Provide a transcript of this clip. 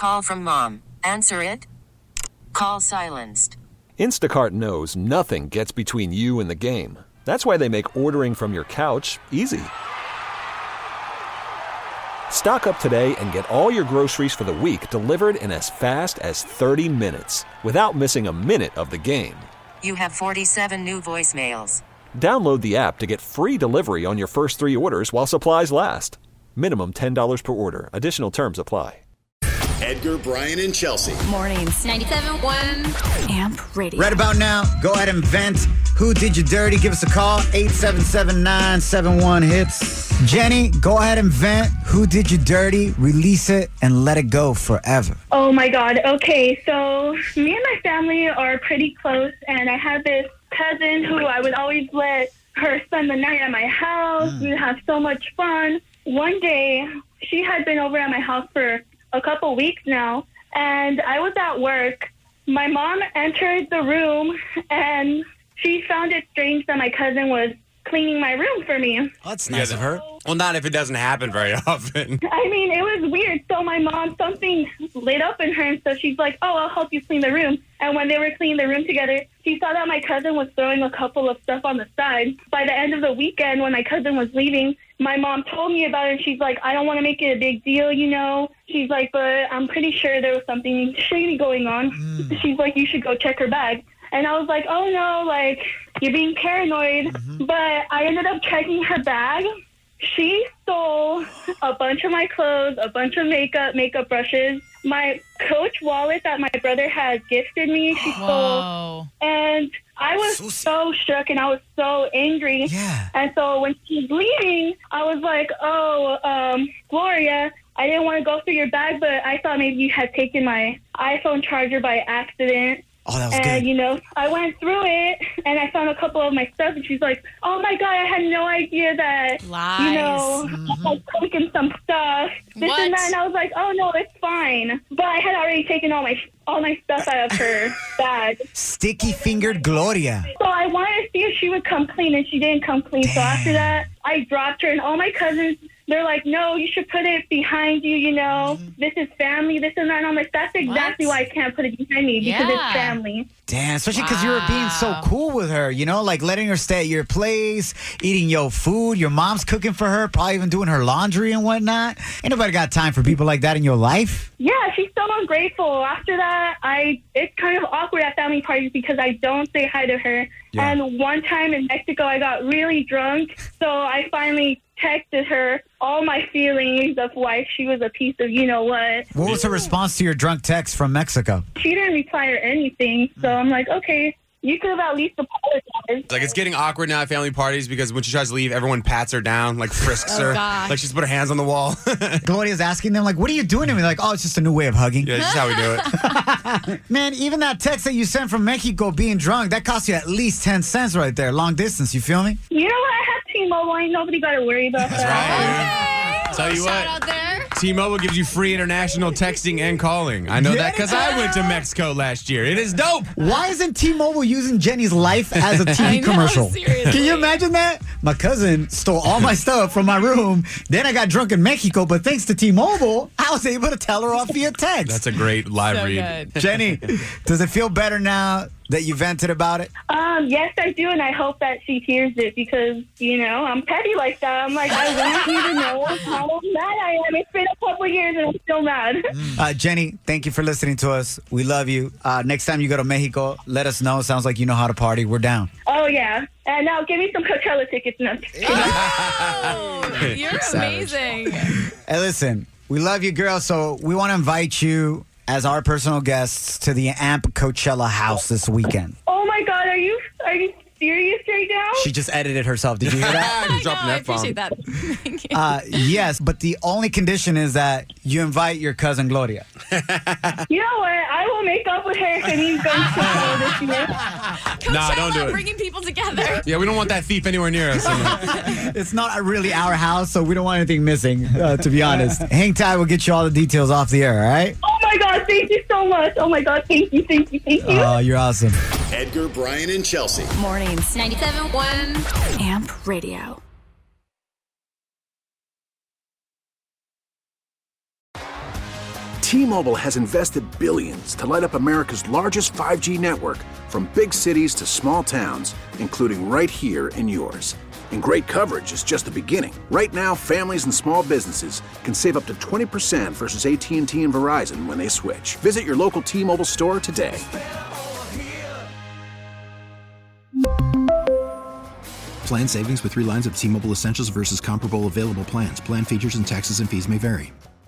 call from mom. Answer it. Call silenced. Instacart knows nothing gets between you and the game. That's why they make ordering from your couch easy. Stock up today and get all your groceries for the week delivered in as fast as 30 minutes without missing a minute of the game. You have 47 new voicemails. Download the app to get free delivery on your first 3 orders while supplies last. Minimum $10 per order. Additional terms apply. Edgar, Brian, and Chelsea. Mornings. 97.1 AMP Radio. Right about now, go ahead and vent. Who did you dirty? Give us a call. 877-971-HITS. Jenny, go ahead and vent. Who did you dirty? Release it and let it go forever. Oh, my God. Okay, so me and my family are pretty close, and I have this cousin who I would always let her spend the night at my house. We would have so much fun. One day, she had been over at my house for a couple weeks now, and I was at work. My mom entered the room, and she found it strange that my cousin was cleaning my room for me. Oh, that's nice of her. Well, not if it doesn't happen very often. I mean, it was weird. So my mom, something lit up in her, and so she's like, oh, I'll help you clean the room. And when they were cleaning the room together, she saw that my cousin was throwing a couple of stuff on the side. By the end of the weekend, when my cousin was leaving, my mom told me about it, and she's like, I don't want to make it a big deal, you know. She's like, but I'm pretty sure there was something shady going on. She's like, you should go check her bag. And I was like, oh, no, like, you're being paranoid. But I ended up checking her bag. She stole a bunch of my clothes, a bunch of makeup brushes, my Coach wallet that my brother had gifted me. She stole. And I was so shook and I was so angry. Yeah. And so when she's leaving, I was like, Gloria, I didn't want to go through your bag, but I thought maybe you had taken my iPhone charger by accident. Oh, that was and, good. you know, I went through it, and I found a couple of my stuff, and she's like, oh, my God, I had no idea that, Lies. you know, I had taken some stuff, this and that, and I was like, oh, no, it's fine. But I had already taken all my stuff out of her bag. Sticky-fingered Gloria. So I wanted to see if she would come clean, and she didn't come clean. Damn. So after that, I dropped her, and all my cousins, they're like, no, you should put it behind you, you know. This is family, this and that. And I'm like, that's exactly why I can't put it behind me, because it's family. Damn, especially because you were being so cool with her, you know, like letting her stay at your place, eating your food, your mom's cooking for her, probably even doing her laundry and whatnot. Ain't nobody got time for people like that in your life. Yeah, she's so ungrateful. After that, it's kind of awkward at family parties because I don't say hi to her. Yeah. And one time in Mexico, I got really drunk, so I finally texted her all my feelings of why she was a piece of you-know-what. What was her response to your drunk text from Mexico? She didn't reply or anything, so I'm like, okay, you could have at least apologized. Like, it's getting awkward now at family parties because when she tries to leave, everyone pats her down, like frisks her. Gosh. Like she's put her hands on the wall. Gloria's asking them, like, what are you doing to me? Like, oh, it's just a new way of hugging. Yeah, this is how we do it. Man, even that text that you sent from Mexico being drunk, that cost you at least 10 cents right there. Long distance, you feel me? You know what? I have T-Mobile. Ain't nobody got to worry about That's that. right. Tell you Shout what. out there. T-Mobile gives you free international texting and calling. I know that because I went to Mexico last year. It is dope. Why isn't T-Mobile using Jenny's life as a TV I know, commercial? seriously. Can you imagine that? My cousin stole all my stuff from my room. Then I got drunk in Mexico, but thanks to T-Mobile, I was able to tell her off via text. That's a great live So read. good. Jenny, does it feel better now that you vented about it? Yes, I do, and I hope that she hears it because, you know, I'm petty like that. I'm like, I want you to know how mad I am. It's been a couple years and I'm still mad. Jenny, thank you for listening to us. We love you. Next time you go to Mexico, let us know. Sounds like you know how to party. We're down. Oh, yeah. And now give me some Coachella tickets. No. Oh, you're amazing. Hey, listen, we love you, girl, so we want to invite you as our personal guests to the AMP Coachella house this weekend. Oh, my God. Are you serious right now? She just edited herself. Did you hear that? Just dropping I that bomb. appreciate that. Thank you. Yes, but the only condition is that you invite your cousin Gloria. You know what? I will make up with her if it means going to this year. Coachella, don't do it. bringing people together. Yeah, we don't want that thief anywhere near us. It's not really our house, so we don't want anything missing, to be honest. Hang tight. We'll get you all the details off the air, all right? Oh, my God. Thank you so much. Oh, my God. Thank you. Oh, you're awesome. Edgar, Brian, and Chelsea. Mornings. 97.1 AMP Radio. T-Mobile has invested billions to light up America's largest 5G network, from big cities to small towns, including right here in yours. And great coverage is just the beginning. Right now, families and small businesses can save up to 20% versus AT&T and Verizon when they switch. Visit your local T-Mobile store today. Plan savings with 3 lines of T-Mobile Essentials versus comparable available plans. Plan features and taxes and fees may vary.